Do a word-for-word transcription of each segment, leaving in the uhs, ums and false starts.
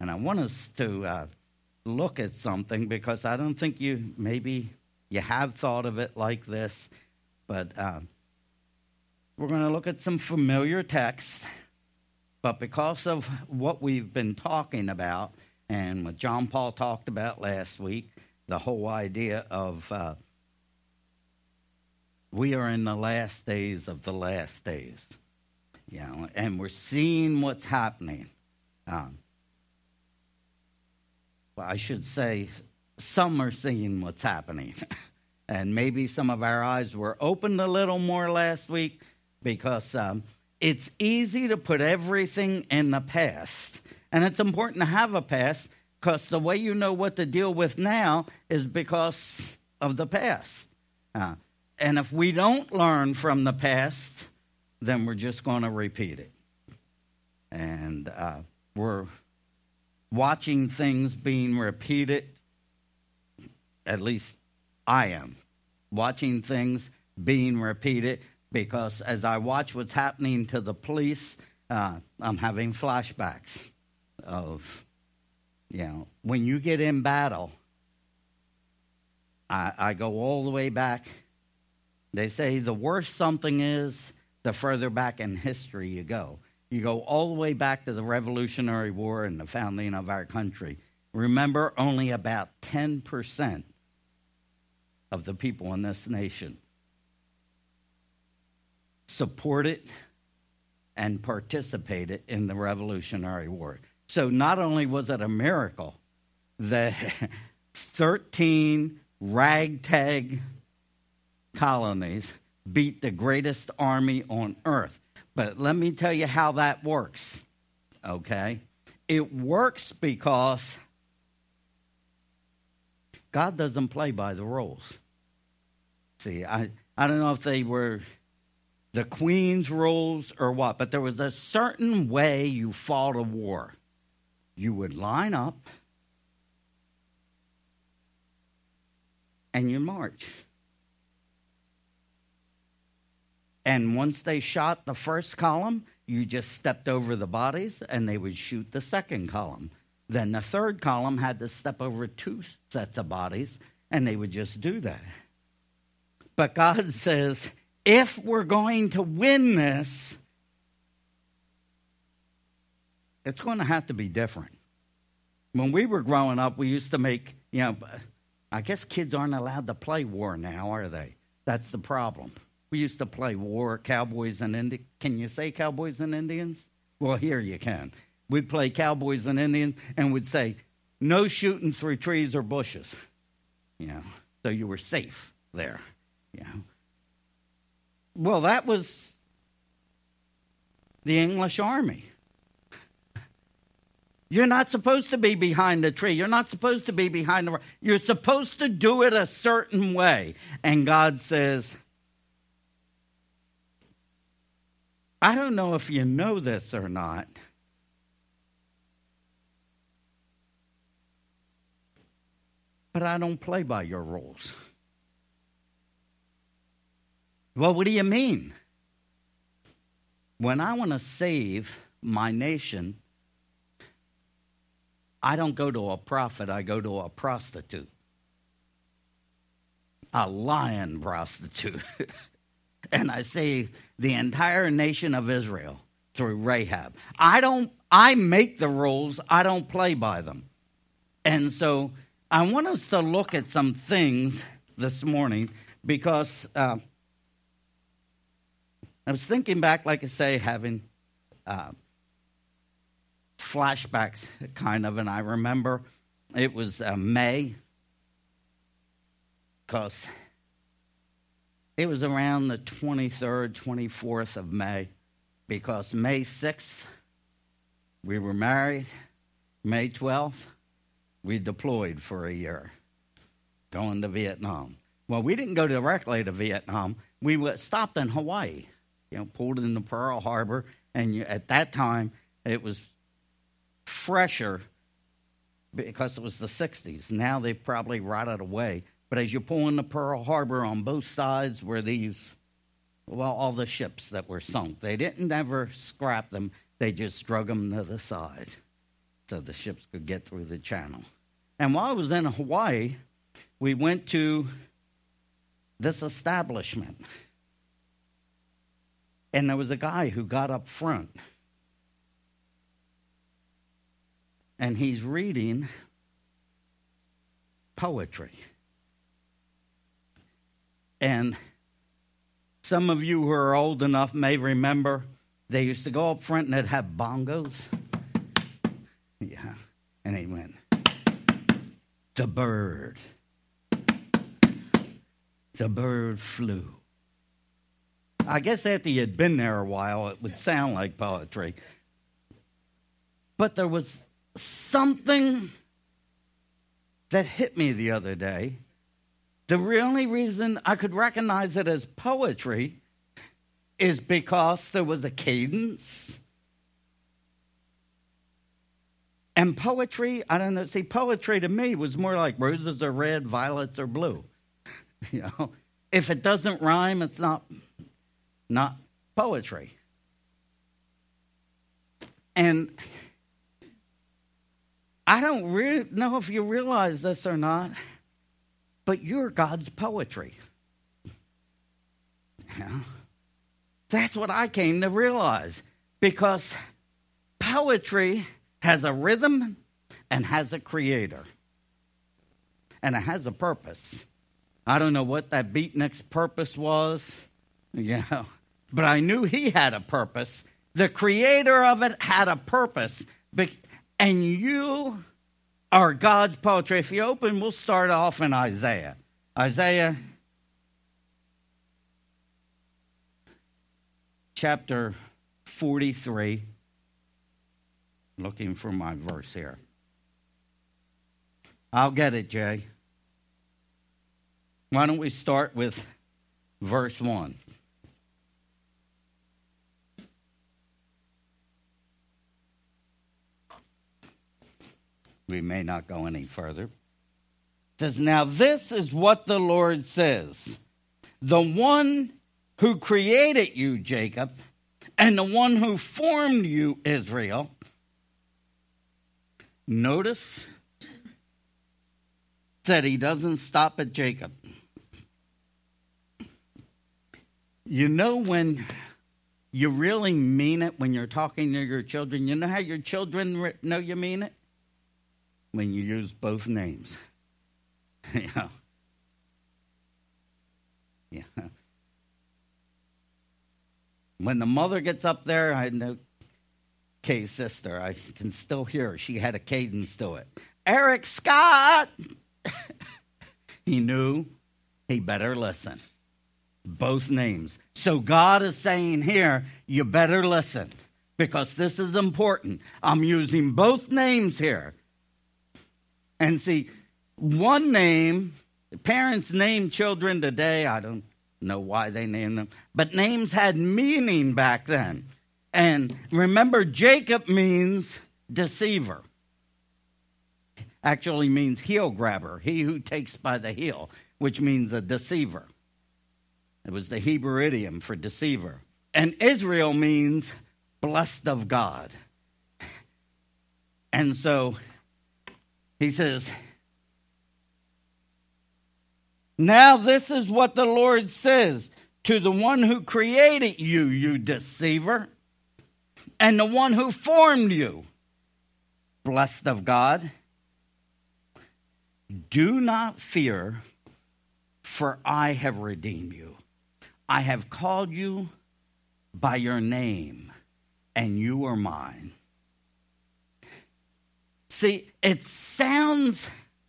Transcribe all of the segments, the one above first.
And I want us to uh, look at something because I don't think you, maybe you have thought of it like this, but uh, we're going to look at some familiar texts. But because of what we've been talking about and what John Paul talked about last week, the whole idea of uh, we are in the last days of the last days, you know, and we're seeing what's happening. Um, well, I should say some are seeing what's happening. And maybe some of our eyes were opened a little more last week because um, it's easy to put everything in the past. And it's important to have a past because the way you know what to deal with now is because of the past. Uh, and if we don't learn from the past, then we're just going to repeat it. And uh, we're watching things being repeated, at least I am, watching things being repeated because as I watch what's happening to the police, uh, I'm having flashbacks of, you know, when you get in battle, I, I go all the way back. They say the worse something is, the further back in history you go. You go all the way back to the Revolutionary War and the founding of our country. Remember, only about ten percent of the people in this nation supported and participated in the Revolutionary War. So not only was it a miracle that thirteen ragtag colonies beat the greatest army on earth, but let me tell you how that works, okay? It works because God doesn't play by the rules. See, I, I don't know if they were the Queen's rules or what, but there was a certain way you fought a war. You would line up and you march. And once they shot the first column, you just stepped over the bodies and they would shoot the second column. Then the third column had to step over two sets of bodies and they would just do that. But God says, if we're going to win this, it's going to have to be different. When we were growing up, we used to make, you know, I guess kids aren't allowed to play war now, are they? That's the problem. We used to play war, cowboys and Indians. Can you say cowboys and Indians? Well, here you can. We'd play cowboys and Indians and would say, no shooting through trees or bushes. You know, so you were safe there. You know. Well, that was the English army. You're not supposed to be behind a tree. You're not supposed to be behind the... You're supposed to do it a certain way. And God says, I don't know if you know this or not, but I don't play by your rules. Well, what do you mean? When I want to save my nation, I don't go to a prophet, I go to a prostitute. A lying prostitute. And I save the entire nation of Israel through Rahab. I don't, I make the rules, I don't play by them. And so I want us to look at some things this morning because uh, I was thinking back, like I say, having uh, flashbacks kind of, and I remember it was uh, May because it was around the twenty-third, twenty-fourth of May because May sixth, we were married. May twelfth, we deployed for a year, going to Vietnam. Well, we didn't go directly to Vietnam. We went, stopped in Hawaii, you know, pulled into Pearl Harbor, and you, at that time, it was fresher because it was the sixties. Now they've probably rotted away. But as you pull into Pearl Harbor, on both sides were these, well, all the ships that were sunk. They didn't ever scrap them. They just drug them to the side. so the ships could get through the channel. And while I was in Hawaii, we went to this establishment. And there was a guy who got up front. And he's reading poetry. And some of you who are old enough may remember they used to go up front and they'd have bongos. Yeah. And he went, the bird. The bird flew. I guess after you had been there a while, it would sound like poetry. But there was something that hit me the other day. The only reason I could recognize it as poetry is because there was a cadence. And poetry, I don't know, see, poetry to me was more like roses are red, violets are blue. You know, if it doesn't rhyme, it's not, not poetry. And I don't really know if you realize this or not, but you're God's poetry. Yeah. That's what I came to realize. Because poetry has a rhythm and has a creator. And it has a purpose. I don't know what that beatnik's purpose was. Yeah. But I knew he had a purpose. The creator of it had a purpose. And you are God's poetry. If you open, we'll start off in Isaiah. Isaiah chapter forty-three. Looking for my verse here. I'll get it, Jay. Why don't we start with verse one? We may not go any further. It says, now this is what the Lord says. The one who created you, Jacob, and the one who formed you, Israel. Notice that he doesn't stop at Jacob. You know when you really mean it when you're talking to your children? You know how your children know you mean it? When you use both names. Yeah. Yeah. When the mother gets up there, I know Kay's sister, I can still hear her. She had a cadence to it. Eric Scott! He knew he better listen. Both names. So God is saying here, you better listen. Because this is important. I'm using both names here. And see, one name, parents name children today, I don't know why they name them, but names had meaning back then. And remember, Jacob means deceiver. Actually means heel grabber, he who takes by the heel, which means a deceiver. It was the Hebrew idiom for deceiver. And Israel means blessed of God. And so he says, now this is what the Lord says to the one who created you, you deceiver, and the one who formed you, blessed of God. Do not fear, for I have redeemed you. I have called you by your name, and you are mine. See, it sounds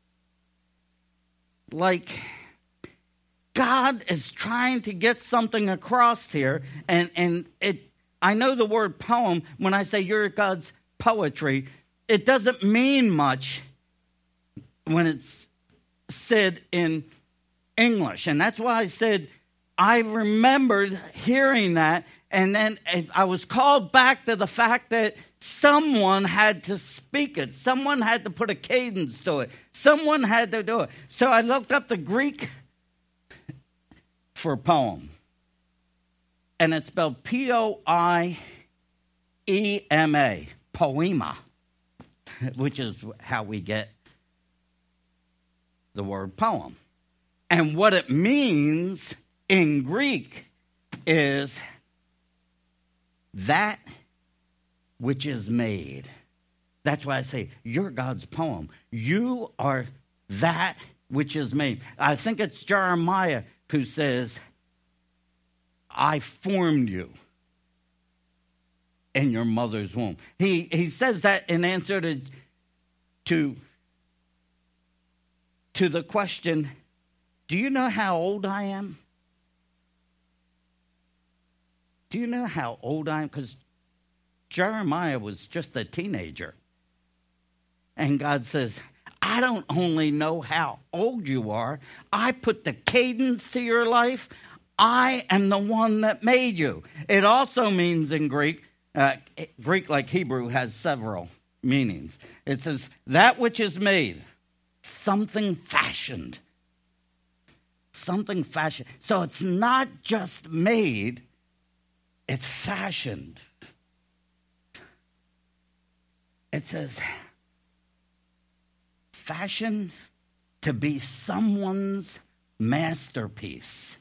like God is trying to get something across here, and, and it. I know the word poem, when I say you're God's poetry, it doesn't mean much when it's said in English. And that's why I said I remembered hearing that, and then I was called back to the fact that someone had to speak it. Someone had to put a cadence to it. Someone had to do it. So I looked up the Greek for poem. And it's spelled P O I E M A, poema. which is how we get the word poem. And what it means in Greek is that which is made. That's why I say, you're God's poem. You are that which is made. I think it's Jeremiah who says, I formed you in your mother's womb. He he says that in answer to, to, to the question, do you know how old I am? Do you know how old I am? Because Jeremiah was just a teenager. And God says, I don't only know how old you are, I put the cadence to your life. I am the one that made you. It also means in Greek, uh, Greek like Hebrew has several meanings. It says, that which is made, something fashioned. Something fashioned. So it's not just made, it's fashioned. It says, fashioned to be someone's masterpiece.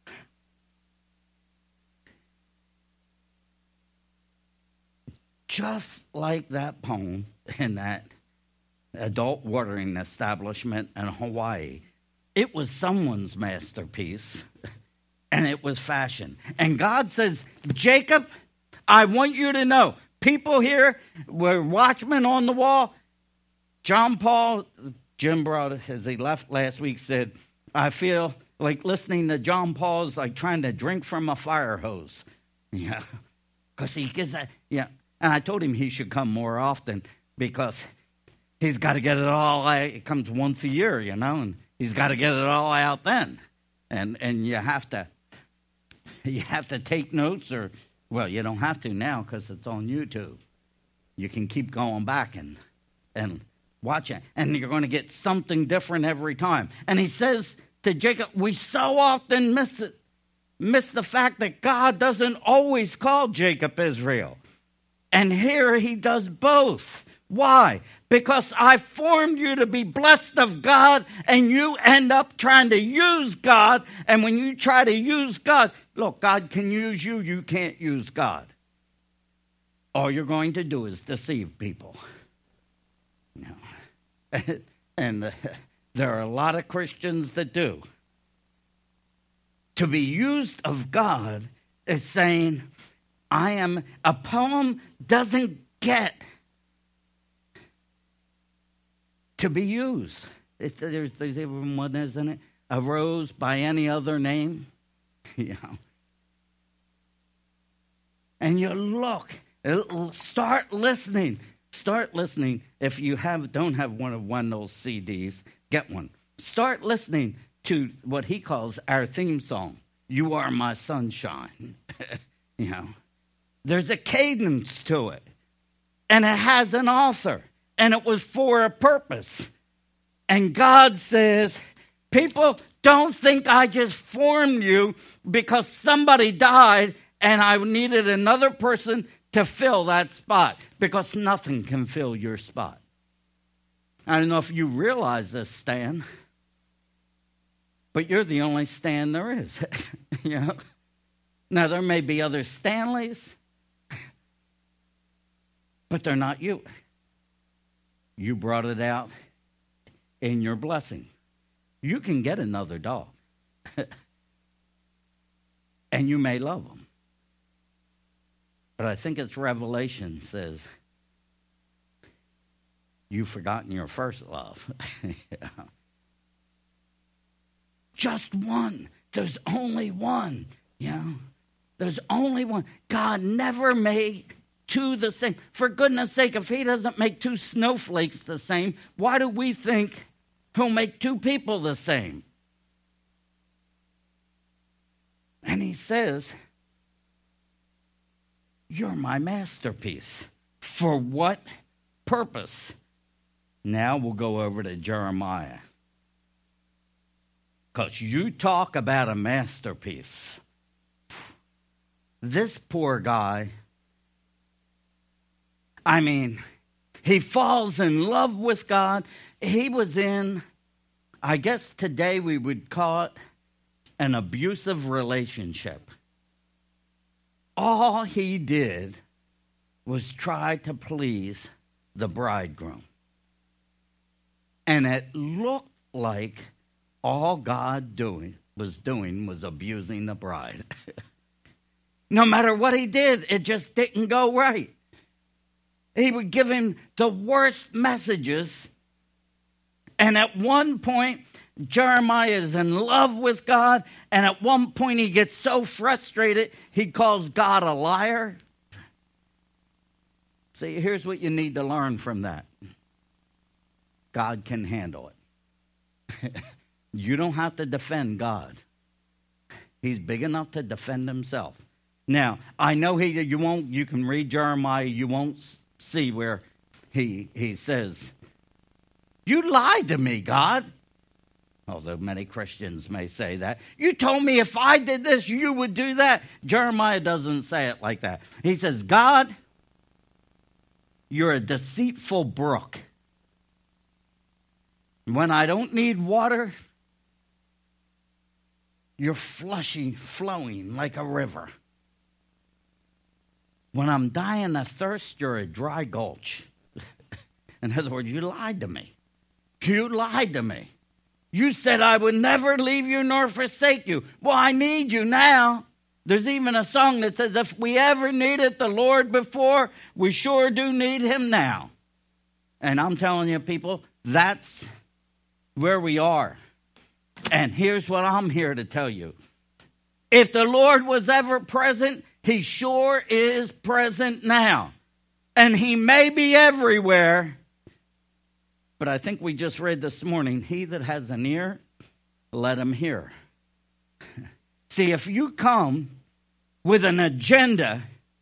Just like that poem in that adult watering establishment in Hawaii, it was someone's masterpiece, and it was fashioned. And God says, Jacob, I want you to know, people here were watchmen on the wall. John Paul, Jim brought it as he left last week, said, I feel like listening to John Paul is like trying to drink from a fire hose. Yeah, because he gives that, yeah. And I told him he should come more often because he's got to get it all out. It comes once a year, you know, and he's got to get it all out then. And and you have to you have to take notes, or, well, you don't have to now because it's on YouTube. You can keep going back and and watch it. And you're going to get something different every time. And he says to Jacob, we so often miss it, miss the fact that God doesn't always call Jacob Israel. And here he does both. Why? Because I formed you to be blessed of God, and you end up trying to use God. And when you try to use God, look, God can use you, you can't use God. All you're going to do is deceive people. No. And uh, there are a lot of Christians that do. To be used of God is saying, I am, a poem doesn't get to be used. It's, there's, there's even one, isn't it? A rose by any other name. You know. And you look, start listening. Start listening. If you have don't have one of Wendell's C Ds, get one. Start listening to what he calls our theme song, You Are My Sunshine. You know. There's a cadence to it. And it has an author. And it was for a purpose. And God says, people, don't think I just formed you because somebody died and I needed another person to fill that spot. Because nothing can fill your spot. I don't know if you realize this, Stan. But you're the only Stan there is. You know? Now, there may be other Stanleys. But they're not you. You brought it out in your blessing. You can get another dog. And you may love them. But I think it's Revelation says, you've forgotten your first love. Yeah. Just one. There's only one. Yeah. There's only one. God never made two the same. For goodness sake, if he doesn't make two snowflakes the same, why do we think he'll make two people the same? And he says, you're my masterpiece. For what purpose? Now we'll go over to Jeremiah. Because you talk about a masterpiece. This poor guy, I mean, He falls in love with God. He was in, I guess today we would call it an abusive relationship. All he did was try to please the bridegroom. And it looked like all God doing was doing was abusing the bride. No matter what he did, it just didn't go right. He would give him the worst messages. And at one point, Jeremiah is in love with God. And at one point, he gets so frustrated, he calls God a liar. See, here's what you need to learn from that. God can handle it. You don't have to defend God. He's big enough to defend himself. Now, I know he. You won't. You can read Jeremiah. You won't see where he he says, "You lied to me, God." Although many Christians may say that. You told me if I did this, you would do that. Jeremiah doesn't say it like that. He says, God, you're a deceitful brook. When I don't need water, you're flushing, flowing like a river. When I'm dying of thirst, you're a dry gulch. In other words, you lied to me. You lied to me. You said I would never leave you nor forsake you. Well, I need you now. There's even a song that says, if we ever needed the Lord before, we sure do need him now. And I'm telling you, people, that's where we are. And here's what I'm here to tell you. If the Lord was ever present, he sure is present now. And he may be everywhere. But I think we just read this morning, he that has an ear, let him hear. See, if you come with an agenda,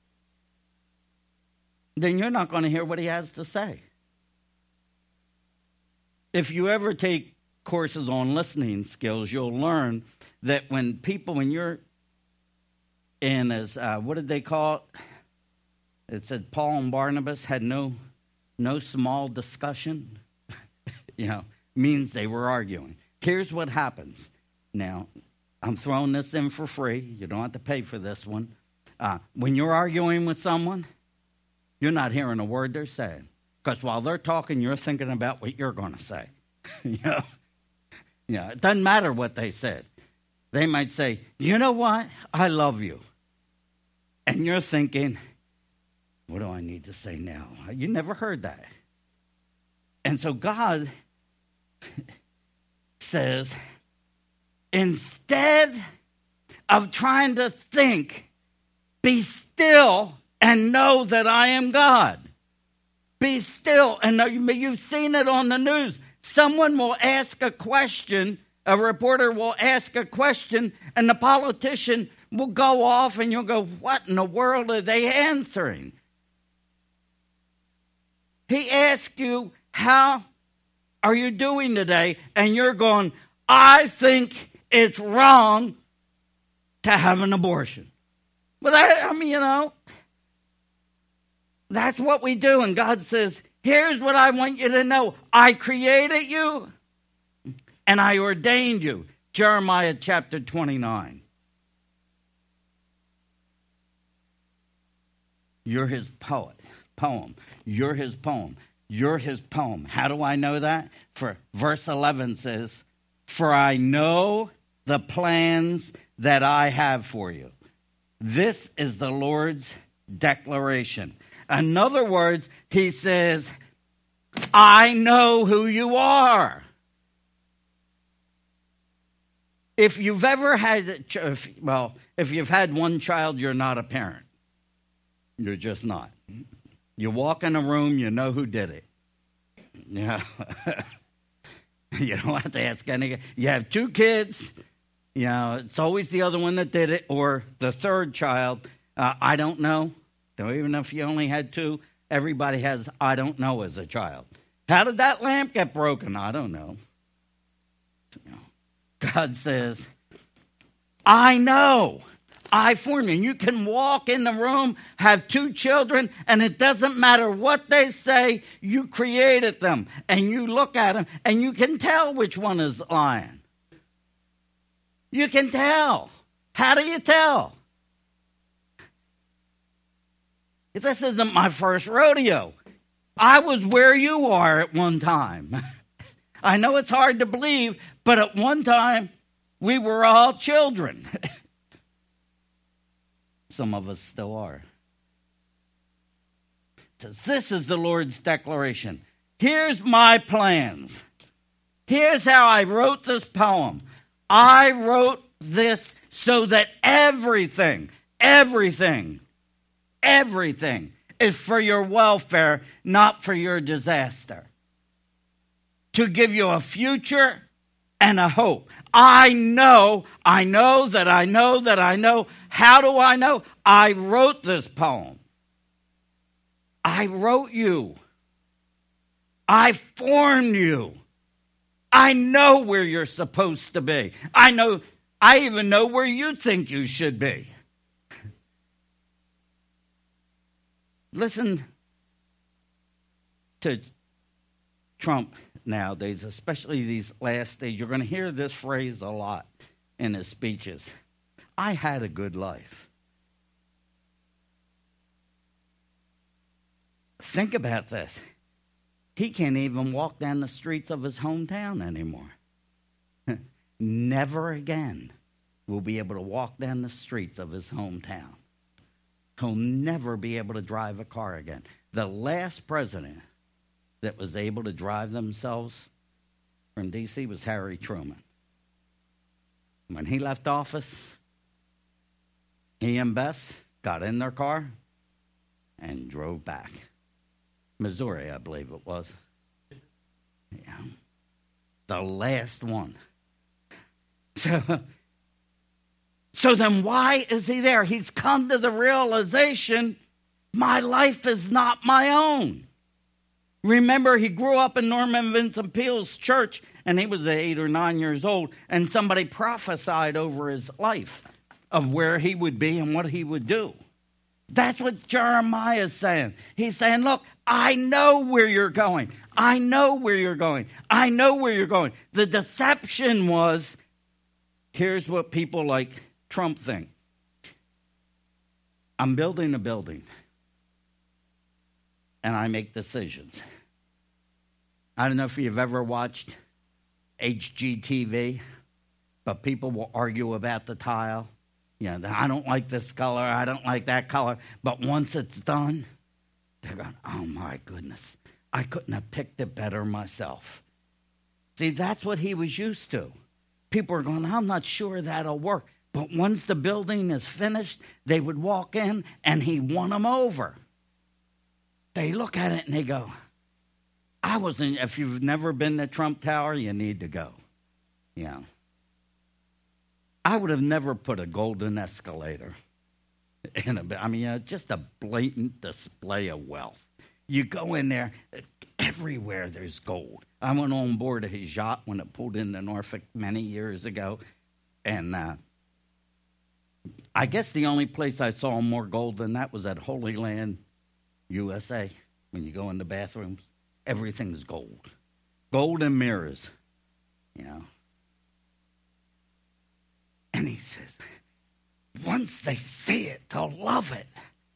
then you're not going to hear what he has to say. If you ever take courses on listening skills, you'll learn that when people, when you're in as, uh, what did they call it? It said Paul and Barnabas had no, no small discussion. You know, means they were arguing. Here's what happens. Now, I'm throwing this in for free. You don't have to pay for this one. Uh, when you're arguing with someone, you're not hearing a word they're saying. Because while they're talking, you're thinking about what you're going to say. you know? You know, it doesn't matter what they said. They might say, you know what? I love you. And you're thinking, what do I need to say now? You never heard that. And so God says, instead of trying to think, be still and know that I am God. Be still and know. You've seen it on the news. Someone will ask a question, a reporter will ask a question, and the politician will go off and you'll go, what in the world are they answering? He asked you, how are you doing today? And you're going, I think it's wrong to have an abortion. But that, I mean, you know, that's what we do. And God says, here's what I want you to know. I created you and I ordained you. Jeremiah chapter twenty-nine. You're his poet, poem. You're his poem. You're his poem. How do I know that? For verse eleven says, for I know the plans that I have for you. This is the Lord's declaration. In other words, he says, I know who you are. If you've ever had, if, well, if you've had one child, you're not a parent. You're just not. You walk in a room, you know who did it. Yeah. You don't have to ask any. You have two kids. You know, it's always the other one that did it, or the third child. Uh, I don't know. Don't even know if you only had two. Everybody has I don't know as a child. How did that lamp get broken? I don't know. God says, I know. I formed you. You can walk in the room, have two children, and it doesn't matter what they say, you created them. And you look at them, and you can tell which one is lying. You can tell. How do you tell? This isn't my first rodeo. I was where you are at one time. I know it's hard to believe, but at one time, we were all children. Some of us still are. It says, this is the Lord's declaration. Here's my plans. Here's how I wrote this poem. I wrote this so that everything, everything, everything is for your welfare, not for your disaster. To give you a future and a hope. I know, I know that I know that I know. How do I know? I wrote this poem. I wrote you. I formed you. I know where you're supposed to be. I know, I even know where you think you should be. Listen to Trump nowadays, especially these last days. You're going to hear this phrase a lot in his speeches. I had a good life. Think about this. He can't even walk down the streets of his hometown anymore. Never again will be able to walk down the streets of his hometown. He'll never be able to drive a car again. The last president that was able to drive themselves from D C was Harry Truman. When he left office, he and Bess got in their car and drove back. Missouri, I believe it was. Yeah. The last one. So, so then why is he there? He's come to the realization, my life is not my own. Remember, he grew up in Norman Vincent Peale's church, and he was eight or nine years old, and somebody prophesied over his life of where he would be and what he would do. That's what Jeremiah is saying. He's saying, look, I know where you're going. I know where you're going. I know where you're going. The deception was, here's what people like Trump think. I'm building a building, and I make decisions. I don't know if you've ever watched H G T V, but people will argue about the tile. You know, I don't like this color, I don't like that color. But once it's done, they're going, oh my goodness, I couldn't have picked it better myself. See, that's what he was used to. People are going, I'm not sure that'll work. But once the building is finished, they would walk in and he won them over. They look at it and they go, I wasn't, if you've never been to Trump Tower, you need to go. Yeah. I would have never put a golden escalator in a, I mean, uh, just a blatant display of wealth. You go in there, everywhere there's gold. I went on board of his yacht when it pulled into Norfolk many years ago, and uh, I guess the only place I saw more gold than that was at Holy Land, U S A. When you go in the bathrooms, everything's gold. Gold and mirrors, you know. And he says, once they see it, they'll love it.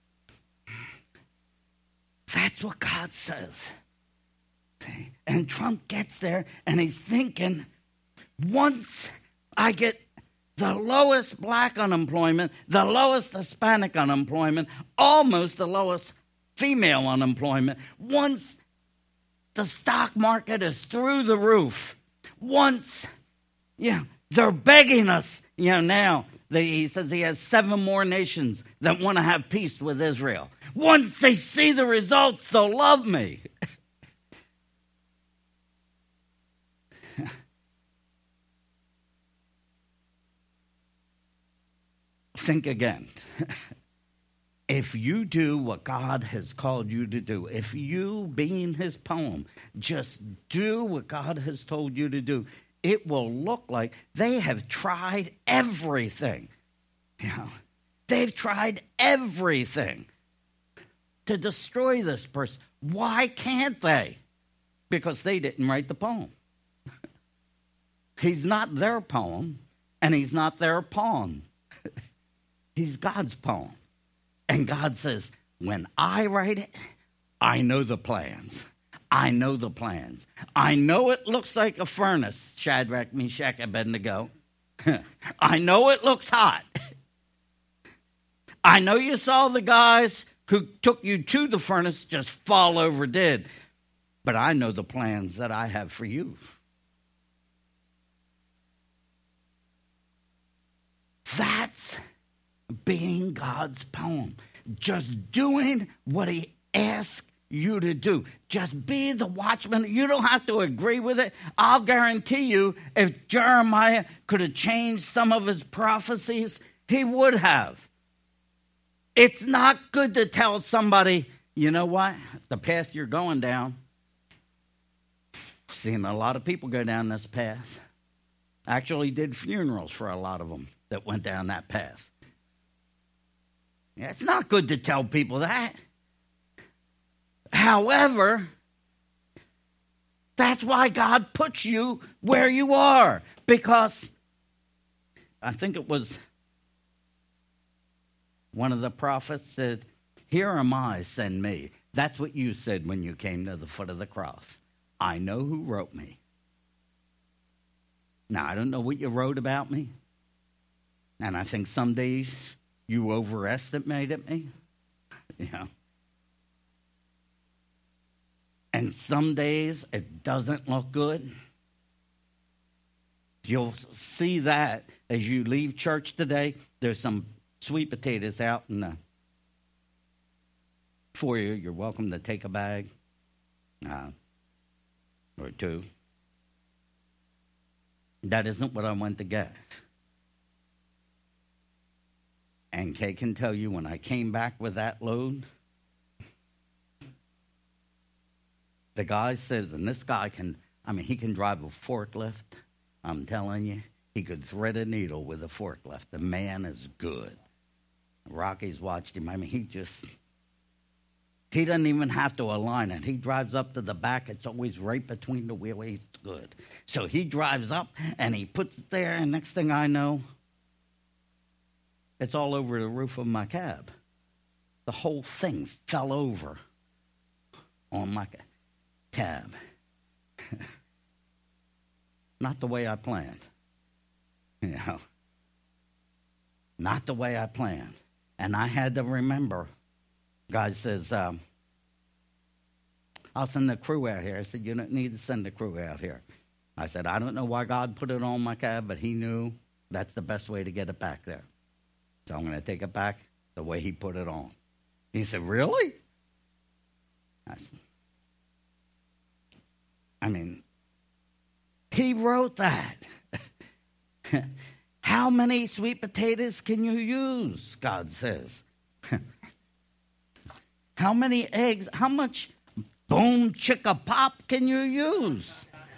That's what God says. Okay? And Trump gets there, and he's thinking, once I get the lowest black unemployment, the lowest Hispanic unemployment, almost the lowest female unemployment, once the stock market is through the roof, once, you know, they're begging us, you know, now, they, he says he has seven more nations that want to have peace with Israel. Once they see the results, they'll love me. Think again. If you do what God has called you to do, if you, being his poem, just do what God has told you to do, it will look like they have tried everything. You know, They've tried everything to destroy this person. Why can't they? Because they didn't write the poem. He's not their poem, and he's not their pawn. He's God's poem. And God says, when I write it, I know the plans. I know the plans. I know it looks like a furnace, Shadrach, Meshach, Abednego. I know it looks hot. I know you saw the guys who took you to the furnace just fall over dead. But I know the plans that I have for you. That's being God's poem. Just doing what he asks you to do. Just be the watchman. You don't have to agree with it. I'll guarantee you, if Jeremiah could have changed some of his prophecies, he would have. It's not good to tell somebody, you know what, the path you're going down, seen a lot of people go down this path. Actually did funerals for a lot of them that went down that path. Yeah, it's not good to tell people that. However, that's why God puts you where you are. Because I think it was one of the prophets said, here am I, send me. That's what you said when you came to the foot of the cross. I know who wrote me. Now, I don't know what you wrote about me. And I think some days you overestimated me. You know. And some days it doesn't look good. You'll see that as you leave church today. There's some sweet potatoes out in the foyer. You're welcome to take a bag uh, or two. That isn't what I went to get. And Kay can tell you, when I came back with that load, the guy says, and this guy can, I mean, he can drive a forklift. I'm telling you, he could thread a needle with a forklift. The man is good. Rocky's watched him. I mean, he just, he doesn't even have to align it. He drives up to the back. It's always right between the wheel. He's good. So he drives up, and he puts it there, and next thing I know, it's all over the roof of my cab. The whole thing fell over on my cab. Not the way I planned. You know. Not the way I planned. And I had to remember, God says, um, I'll send the crew out here. I said, you don't need to send the crew out here. I said, I don't know why God put it on my cab, but he knew that's the best way to get it back there. So I'm going to take it back the way he put it on. He said, really? I said, I mean, he wrote that. How many sweet potatoes can you use, God says? How many eggs, how much boom chicka pop can you use?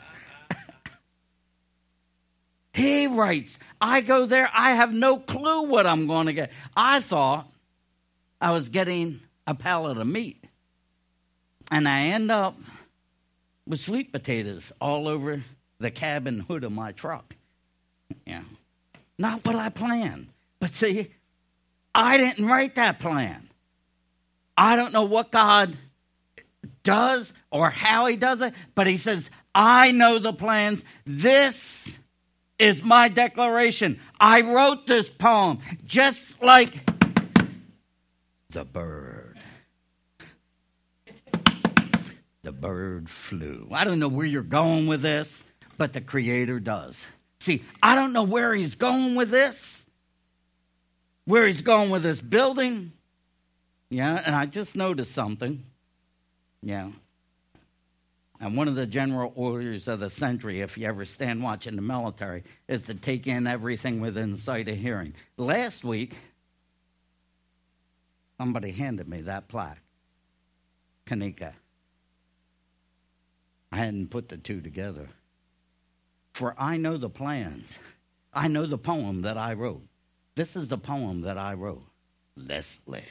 He writes, I go there, I have no clue what I'm going to get. I thought I was getting a pallet of meat. And I end up with sweet potatoes all over the cabin hood of my truck. Yeah. Not what I planned. But see, I didn't write that plan. I don't know what God does or how he does it, but he says, I know the plans. This is my declaration. I wrote this poem just like the bird. The bird flew. I don't know where you're going with this, but the Creator does. See, I don't know where he's going with this, where he's going with this building. Yeah, and I just noticed something. Yeah. And one of the general orders of the century, if you ever stand watch in the military, is to take in everything within sight of hearing. Last week, somebody handed me that plaque. Kanika. I hadn't put the two together. For I know the plans. I know the poem that I wrote. This is the poem that I wrote. Leslie,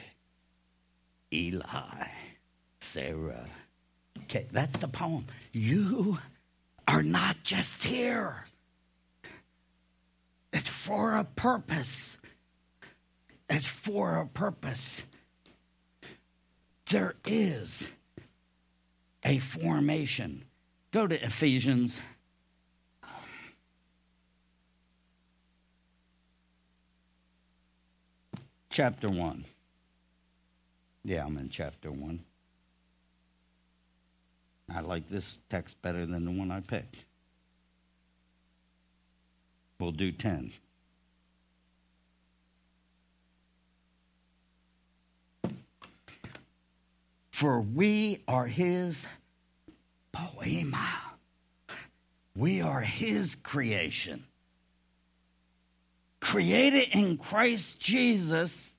Eli, Sarah. Okay, that's the poem. You are not just here. It's for a purpose. It's for a purpose. There is a formation. Go to Ephesians. Chapter one. Yeah, I'm in chapter one. I like this text better than the one I picked. We'll do ten. For we are his poema. We are his creation. Created in Christ Jesus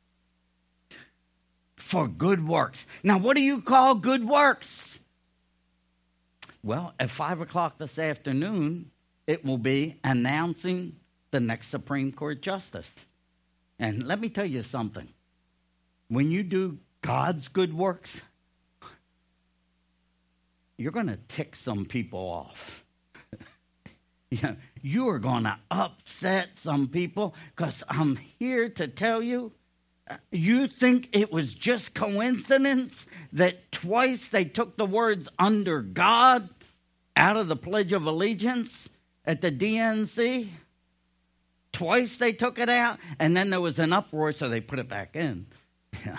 for good works. Now, what do you call good works? Well, at five o'clock this afternoon, it will be announcing the next Supreme Court justice. And let me tell you something. When you do God's good works, you're going to tick some people off. Yeah, you are going to upset some people, because I'm here to tell you, you think it was just coincidence that twice they took the words "under God" out of the Pledge of Allegiance at the D N C? Twice they took it out, and then there was an uproar, so they put it back in. Yeah.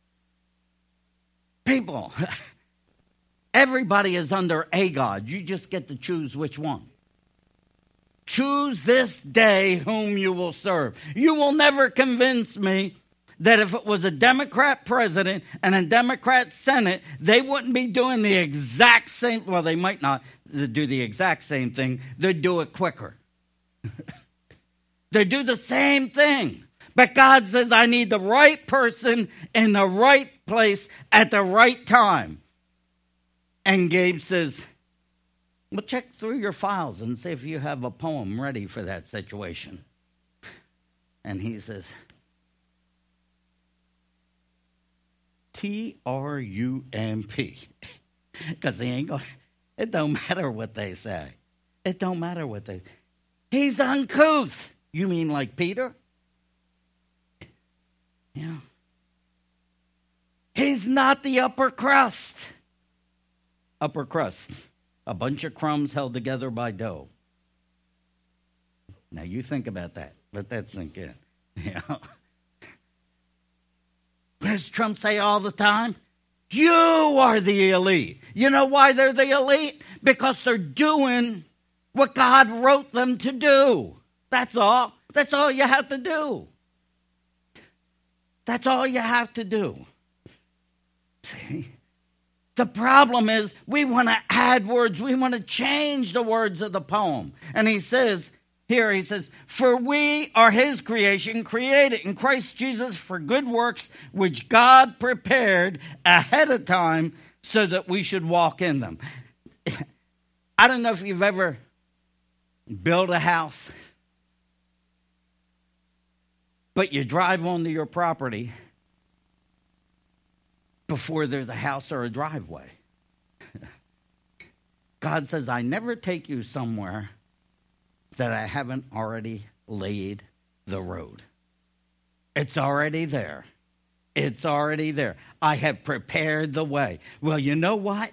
People, everybody is under a God. You just get to choose which one. Choose this day whom you will serve. You will never convince me that if it was a Democrat president and a Democrat Senate, they wouldn't be doing the exact same, well, they might not do the exact same thing. They'd do it quicker. They do the same thing. But God says, I need the right person in the right place at the right time. And Gabe says, well, check through your files and see if you have a poem ready for that situation. And he says, T R U M P. Because he ain't going, it don't matter what they say. It don't matter what they, he's uncouth. You mean like Peter? Yeah. He's not the upper crust. Upper crust. A bunch of crumbs held together by dough. Now you think about that. Let that sink in. Yeah. What does Trump say all the time? You are the elite. You know why they're the elite? Because they're doing what God wrote them to do. That's all. That's all you have to do. That's all you have to do. See? The problem is we want to add words. We want to change the words of the poem. And he says, here he says, for we are his creation, created in Christ Jesus for good works, which God prepared ahead of time so that we should walk in them. I don't know if you've ever built a house, but you drive onto your property before there's a house or a driveway. God says, I never take you somewhere that I haven't already laid the road. It's already there. It's already there. I have prepared the way. Well, you know what?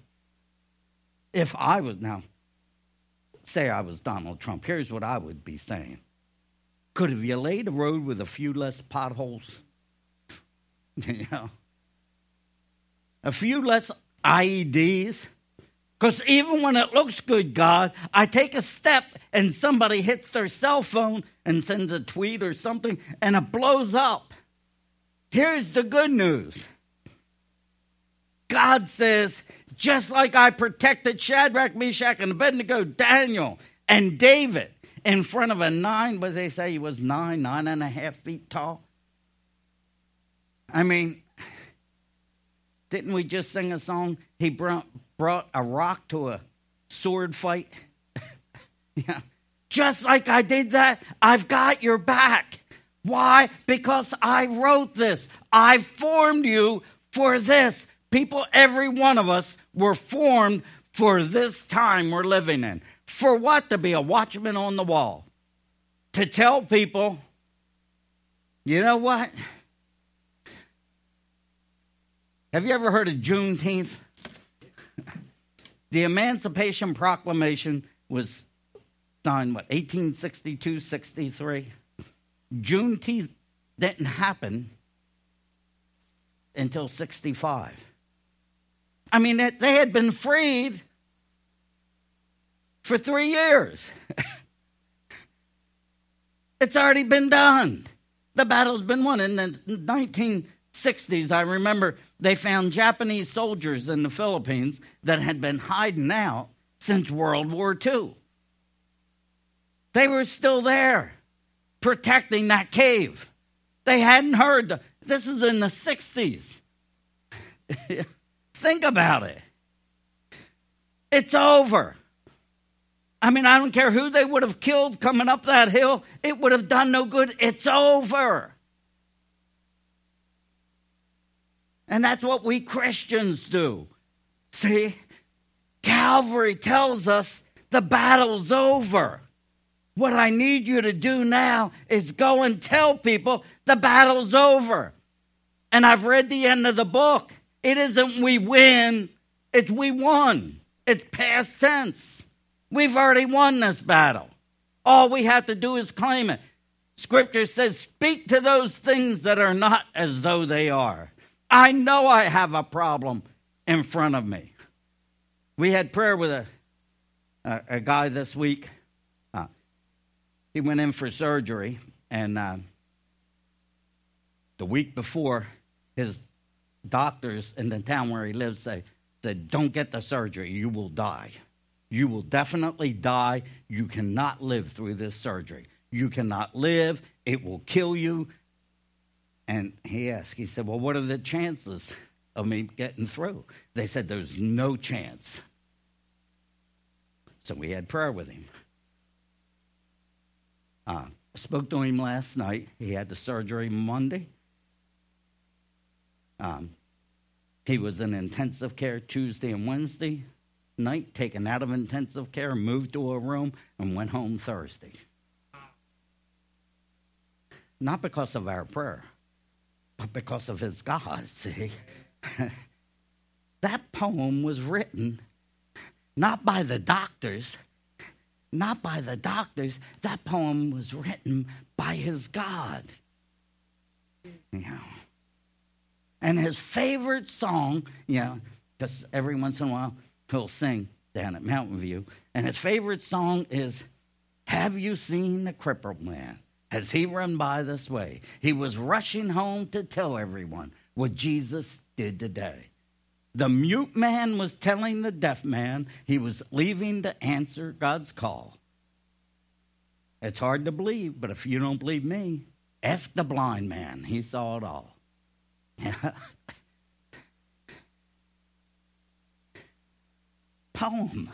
If I was, now, say I was Donald Trump, here's what I would be saying. Could have you laid a road with a few less potholes? You know? A few less I E Ds. Because even when it looks good, God, I take a step and somebody hits their cell phone and sends a tweet or something and it blows up. Here's the good news. God says, just like I protected Shadrach, Meshach, and Abednego, Daniel, and David in front of a nine, what they say he was nine, nine and a half feet tall. I mean, didn't we just sing a song? He brought, brought a rock to a sword fight. Yeah. Just like I did that, I've got your back. Why? Because I wrote this. I formed you for this. People, every one of us were formed for this time we're living in. For what? To be a watchman on the wall. To tell people, you know what? Have you ever heard of Juneteenth? The Emancipation Proclamation was signed, what, eighteen sixty-two, sixty-three? Juneteenth didn't happen until sixty-five. I mean, they had been freed for three years. It's already been done. The battle's been won. In the nineteen sixties, I remember they found Japanese soldiers in the Philippines that had been hiding out since World War Two. They were still there, protecting that cave. They hadn't heard. The, this is in the sixties. Think about it. It's over. I mean, I don't care who they would have killed coming up that hill. It would have done no good. It's over. And that's what we Christians do. See? Calvary tells us the battle's over. What I need you to do now is go and tell people the battle's over. And I've read the end of the book. It isn't we win, it's we won. It's past tense. We've already won this battle. All we have to do is claim it. Scripture says, speak to those things that are not as though they are. I know I have a problem in front of me. We had prayer with a, a, a guy this week. Uh, he went in for surgery, and uh, the week before, his doctors in the town where he lives say, said, don't get the surgery, you will die. You will definitely die. You cannot live through this surgery. You cannot live. It will kill you. And he asked, he said, well, what are the chances of me getting through? They said, there's no chance. So we had prayer with him. Uh, I spoke to him last night. He had the surgery Monday. Um, he was in intensive care Tuesday and Wednesday night, taken out of intensive care, moved to a room, and went home Thursday. Not because of our prayer, but because of his God, see? That poem was written not by the doctors, not by the doctors. That poem was written by his God. You know. And his favorite song, you know, because every once in a while he'll sing down at Mountain View, and his favorite song is, have you seen the crippled man? Has he run by this way? He was rushing home to tell everyone what Jesus did today. The mute man was telling the deaf man he was leaving to answer God's call. It's hard to believe, but if you don't believe me, ask the blind man. He saw it all. Poem.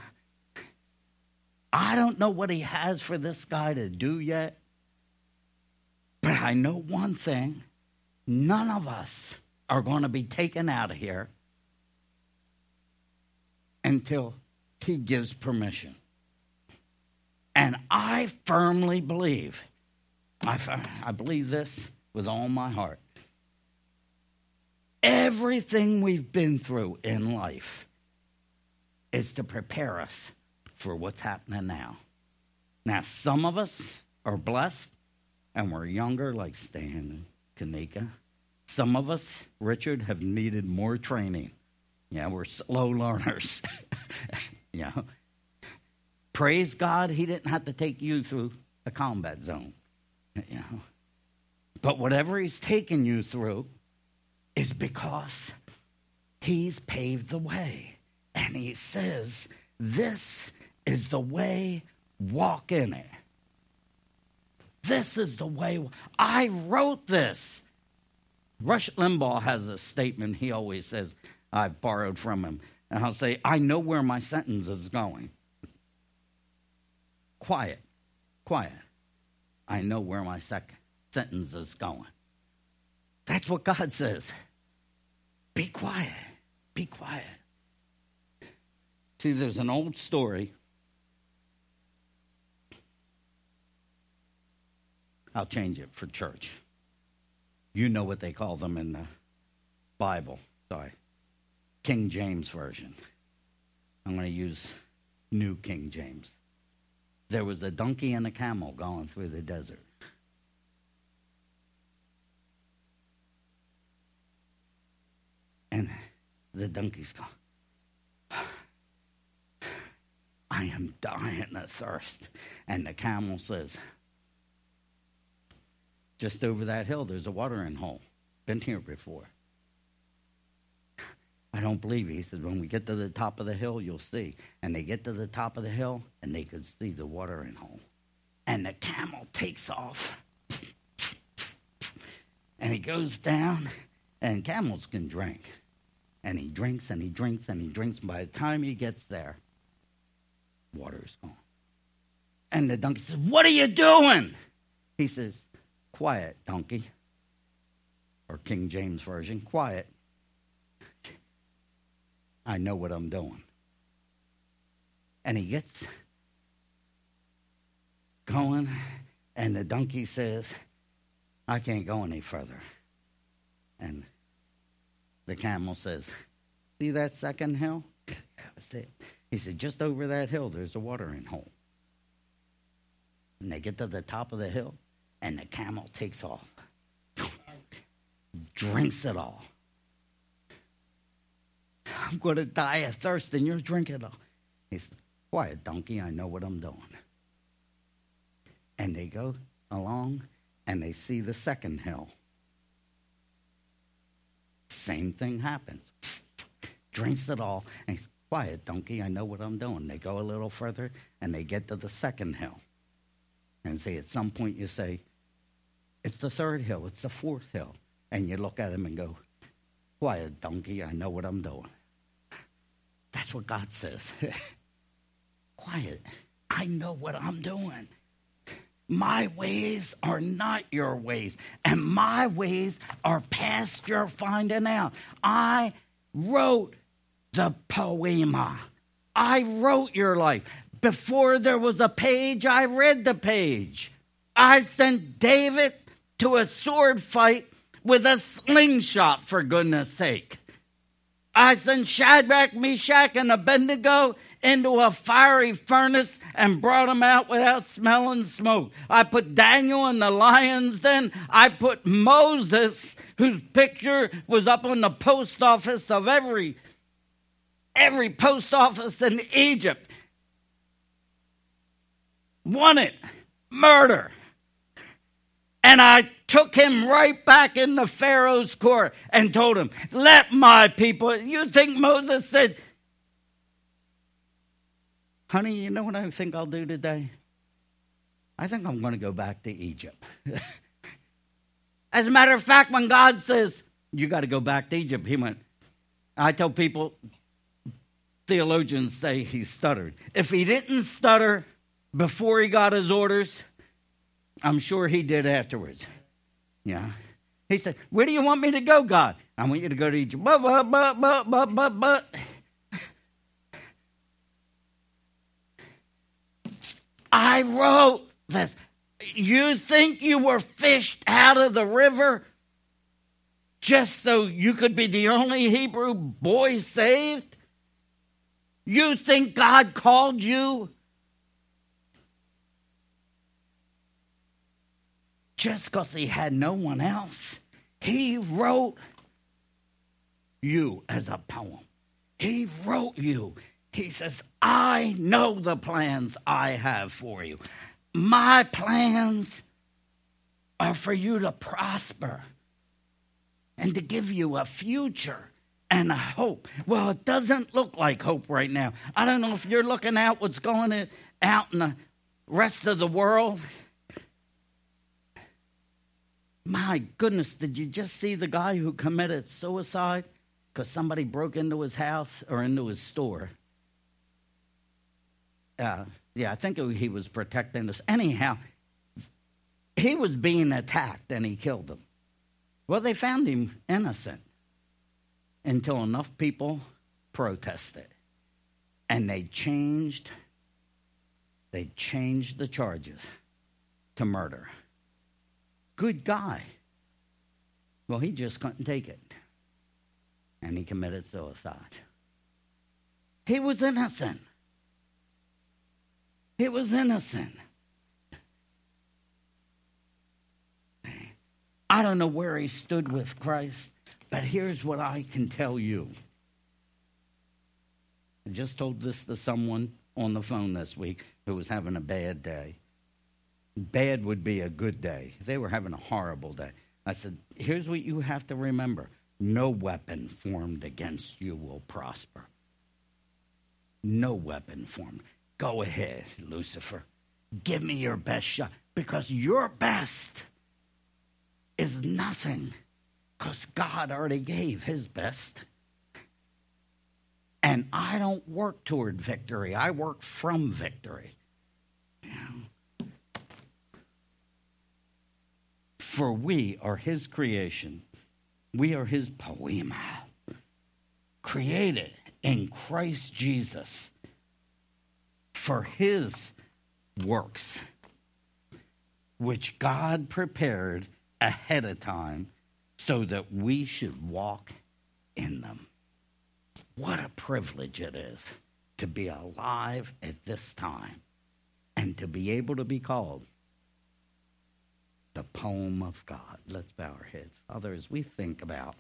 I don't know what he has for this guy to do yet, but I know one thing. None of us are going to be taken out of here until he gives permission. And I firmly believe, I, I believe this with all my heart. Everything we've been through in life is to prepare us for what's happening now. Now, some of us are blessed, and we're younger, like Stan and Kanika. Some of us, Richard, have needed more training. Yeah, we're slow learners. You know, praise God, he didn't have to take you through a combat zone. You know, but whatever he's taken you through is because he's paved the way. And he says, this is the way, walk in it. This is the way. I wrote this. Rush Limbaugh has a statement he always says, I've borrowed from him. And I'll say, I know where my sentence is going. Quiet. Quiet. I know where my sec- sentence is going. That's what God says. Be quiet. Be quiet. See, there's an old story. I'll change it for church. You know what they call them in the Bible. Sorry. King James Version. I'm going to use New King James. There was a donkey and a camel going through the desert. And the donkey's going, I am dying of thirst. And the camel says, just over that hill, there's a watering hole. Been here before. I don't believe it. He said, when we get to the top of the hill, you'll see. And they get to the top of the hill, and they could see the watering hole. And the camel takes off. And he goes down, and camels can drink. And he drinks, and he drinks, and he drinks. And by the time he gets there, water's gone. And the donkey says, what are you doing? He says, quiet, donkey. Or King James Version, quiet. I know what I'm doing. And he gets going, and the donkey says, I can't go any further. And the camel says, see that second hill? That's it. He said, just over that hill, there's a watering hole. And they get to the top of the hill, and the camel takes off. Drinks it all. I'm going to die of thirst, and you're drinking it all. He said, quiet, donkey, I know what I'm doing. And they go along, and they see the second hill. Same thing happens. Drinks it all, and he's, quiet, donkey, I know what I'm doing. They go a little further, and they get to the second hill. And see, at some point you say, it's the third hill, it's the fourth hill. And you look at him and go, quiet, donkey, I know what I'm doing. That's what God says. Quiet, I know what I'm doing. My ways are not your ways, and my ways are past your finding out. I wrote the poema. I wrote your life. Before there was a page, I read the page. I sent David to a sword fight with a slingshot, for goodness sake. I sent Shadrach, Meshach, and Abednego into a fiery furnace and brought them out without smelling smoke. I put Daniel in the lion's den. I put Moses, whose picture was up on the post office of every, every post office in Egypt. Wanted murder. And I took him right back into Pharaoh's court and told him, let my people. You think Moses said, honey, you know what I think I'll do today? I think I'm going to go back to Egypt. As a matter of fact, when God says, you got to go back to Egypt, he went, I tell people, theologians say he stuttered. If he didn't stutter before he got his orders, I'm sure he did afterwards. Yeah. He said, where do you want me to go, God? I want you to go to Egypt. But, but, but, but, but, but, but. I wrote this. You think you were fished out of the river just so you could be the only Hebrew boy saved? You think God called you just because he had no one else? He wrote you as a poem. He wrote you. He says, I know the plans I have for you. My plans are for you to prosper and to give you a future and a hope. Well, it doesn't look like hope right now. I don't know if you're looking out what's going out in the rest of the world. My goodness, did you just see the guy who committed suicide because somebody broke into his house or into his store? Uh, yeah, I think he was protecting us. Anyhow, he he was being attacked and he killed him. Well, they found him innocent until enough people protested. And they changed, they changed the charges to murder. Good guy. Well, he just couldn't take it. And he committed suicide. He was innocent. He was innocent. I don't know where he stood with Christ, but here's what I can tell you. I just told this to someone on the phone this week who was having a bad day. Bad would be a good day. They were having a horrible day. I said, here's what you have to remember. No weapon formed against you will prosper. No weapon formed. Go ahead, Lucifer. Give me your best shot. Because your best is nothing. Because God already gave his best. And I don't work toward victory. I work from victory. Yeah. For we are his creation. We are his poema. Created in Christ Jesus for his works, which God prepared ahead of time so that we should walk in them. What a privilege it is to be alive at this time and to be able to be called the poem of God. Let's bow our heads. Father, as we think about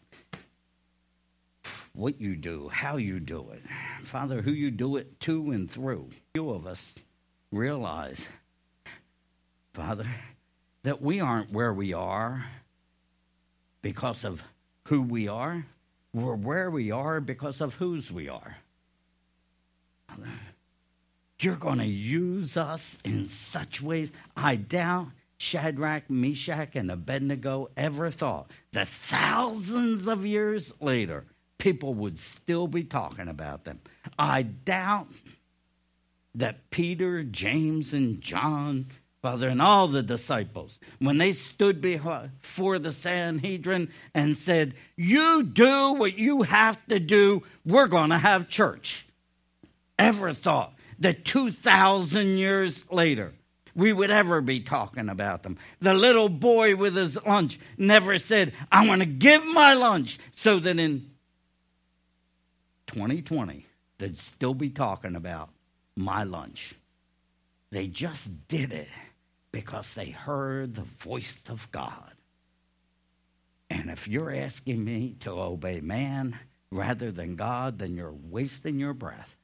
what you do, how you do it, Father, who you do it to and through, few of us realize, Father, that we aren't where we are because of who we are. We're where we are because of whose we are. Father, you're going to use us in such ways. I doubt Shadrach, Meshach, and Abednego ever thought that thousands of years later, people would still be talking about them. I doubt that Peter, James, and John, Father, and all the disciples, when they stood before the Sanhedrin and said, you do what you have to do, we're going to have church, ever thought that two thousand years later, we would ever be talking about them. The little boy with his lunch never said, I want to give my lunch so that in twenty twenty, they'd still be talking about my lunch. They just did it because they heard the voice of God. And if you're asking me to obey man rather than God, then you're wasting your breath.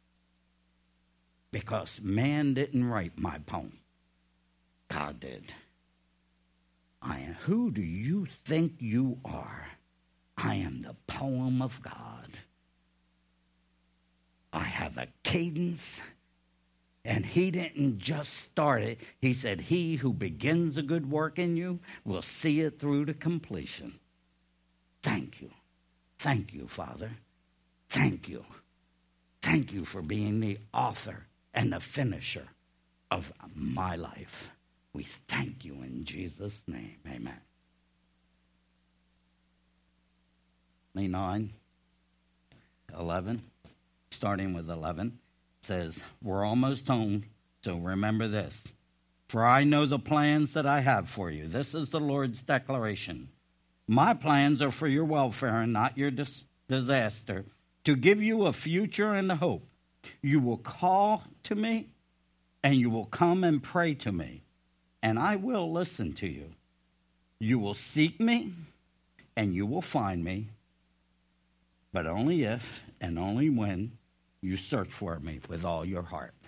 Because man didn't write my poem. God did. I am. Who do you think you are? I am the poem of God. I have a cadence, and he didn't just start it. He said, he who begins a good work in you will see it through to completion. Thank you. Thank you, Father. Thank you. Thank you for being the author and the finisher of my life. We thank you in Jesus' name. Amen. nine, eleven, starting with eleven, says, we're almost home, so remember this. For I know the plans that I have for you. This is the Lord's declaration. My plans are for your welfare and not your dis- disaster, to give you a future and a hope. You will call to me, and you will come and pray to me, and I will listen to you. You will seek me, and you will find me, but only if and only when you search for me with all your heart.